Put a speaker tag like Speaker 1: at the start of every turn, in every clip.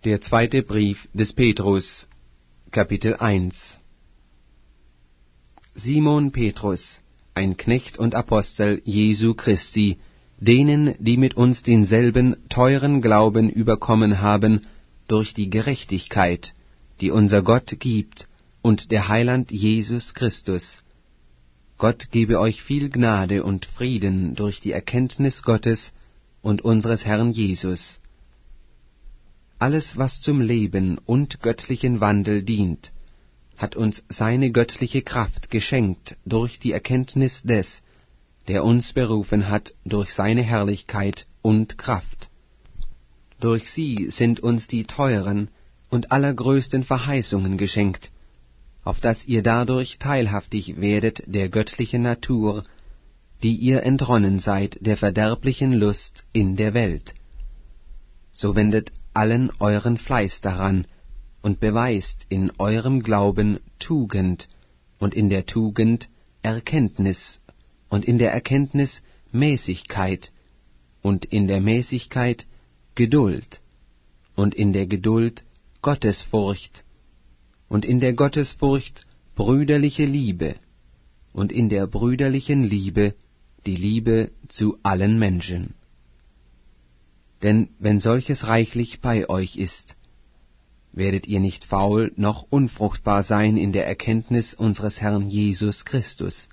Speaker 1: Der zweite Brief des Petrus, Kapitel 1. Simon Petrus, ein Knecht und Apostel Jesu Christi, denen, die mit uns denselben teuren Glauben überkommen haben, durch die Gerechtigkeit, die unser Gott gibt, und der Heiland Jesus Christus. Gott gebe euch viel Gnade und Frieden durch die Erkenntnis Gottes und unseres Herrn Jesus. Alles, was zum Leben und göttlichen Wandel dient, hat uns seine göttliche Kraft geschenkt durch die Erkenntnis des, der uns berufen hat durch seine Herrlichkeit und Kraft. Durch sie sind uns die teuren und allergrößten Verheißungen geschenkt, auf dass ihr dadurch teilhaftig werdet der göttlichen Natur, die ihr entronnen seid der verderblichen Lust in der Welt. So wendet allen euren Fleiß daran und beweist in eurem Glauben Tugend und in der Tugend Erkenntnis und in der Erkenntnis Mäßigkeit und in der Mäßigkeit Geduld und in der Geduld Gottesfurcht und in der Gottesfurcht brüderliche Liebe und in der brüderlichen Liebe die Liebe zu allen Menschen. Denn wenn solches reichlich bei euch ist, werdet ihr nicht faul noch unfruchtbar sein in der Erkenntnis unseres Herrn Jesus Christus.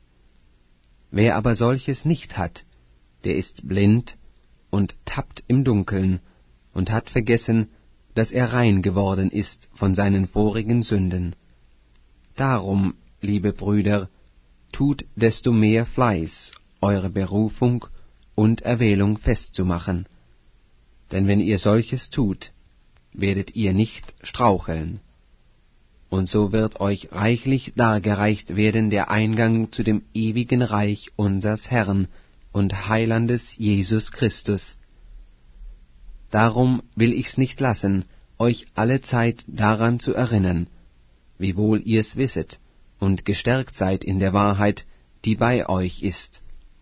Speaker 1: Wer aber solches nicht hat, der ist blind und tappt im Dunkeln und hat vergessen, dass er rein geworden ist von seinen vorigen Sünden. Darum, liebe Brüder, tut desto mehr Fleiß, eure Berufung und Erwählung festzumachen. Denn wenn ihr solches tut, werdet ihr nicht straucheln. Und so wird euch reichlich dargereicht werden der Eingang zu dem ewigen Reich unsers Herrn und Heilandes Jesus Christus. Darum will ich's nicht lassen, euch allezeit daran zu erinnern, wiewohl ihr's wisset und gestärkt seid in der Wahrheit, die bei euch ist.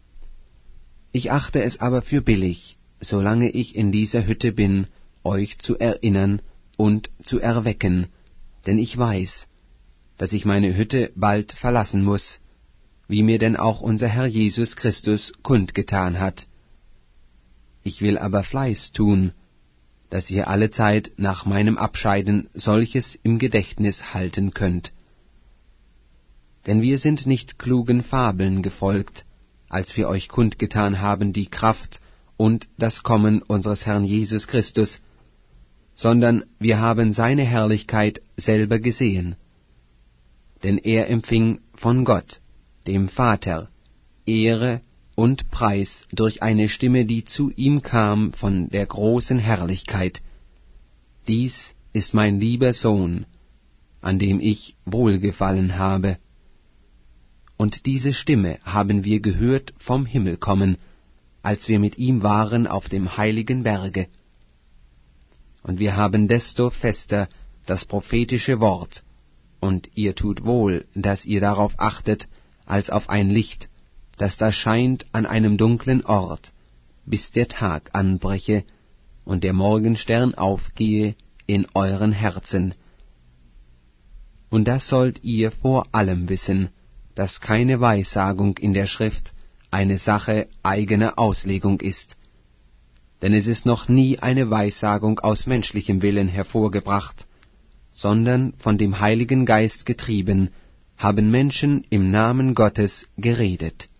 Speaker 1: Ich achte es aber für billig, solange ich in dieser Hütte bin, euch zu erinnern und zu erwecken, denn ich weiß, dass ich meine Hütte bald verlassen muß, wie mir denn auch unser Herr Jesus Christus kundgetan hat. Ich will aber Fleiß tun, dass ihr allezeit nach meinem Abscheiden solches im Gedächtnis halten könnt. Denn wir sind nicht klugen Fabeln gefolgt, als wir euch kundgetan haben die Kraft und das Kommen unseres Herrn Jesus Christus, sondern wir haben seine Herrlichkeit selber gesehen. Denn er empfing von Gott, dem Vater, Ehre und Preis durch eine Stimme, die zu ihm kam von der großen Herrlichkeit. Dies ist mein lieber Sohn, an dem ich wohlgefallen habe. Und diese Stimme haben wir gehört vom Himmel kommen, als wir mit ihm waren auf dem heiligen Berge. Und wir haben desto fester das prophetische Wort, und ihr tut wohl, dass ihr darauf achtet, als auf ein Licht, das da scheint an einem dunklen Ort, bis der Tag anbreche und der Morgenstern aufgehe in euren Herzen. Und das sollt ihr vor allem wissen, dass keine Weissagung in der Schrift eine Sache eigener Auslegung ist. Denn es ist noch nie eine Weissagung aus menschlichem Willen hervorgebracht, sondern von dem Heiligen Geist getrieben, haben Menschen im Namen Gottes geredet.